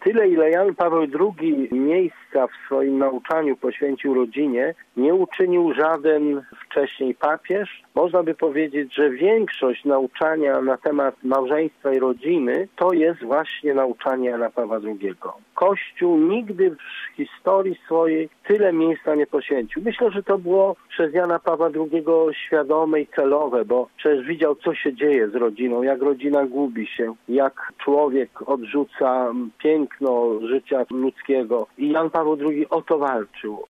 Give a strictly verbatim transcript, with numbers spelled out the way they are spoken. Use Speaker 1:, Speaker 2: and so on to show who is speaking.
Speaker 1: Tyle, ile Jan Paweł drugi miejsca w swoim nauczaniu poświęcił rodzinie, nie uczynił żaden wcześniej papież. Można by powiedzieć, że większość nauczania na temat małżeństwa i rodziny to jest właśnie nauczanie Jana Pawła drugiego. Kościół nigdy w historii swojej tyle miejsca nie poświęcił. Myślę, że to było przez Jana Pawła drugiego świadome i celowe, bo przecież widział, co się dzieje z rodziną, jak rodzina gubi się, jak człowiek odrzuca piękno życia ludzkiego. I Jan Paweł drugi o to walczył,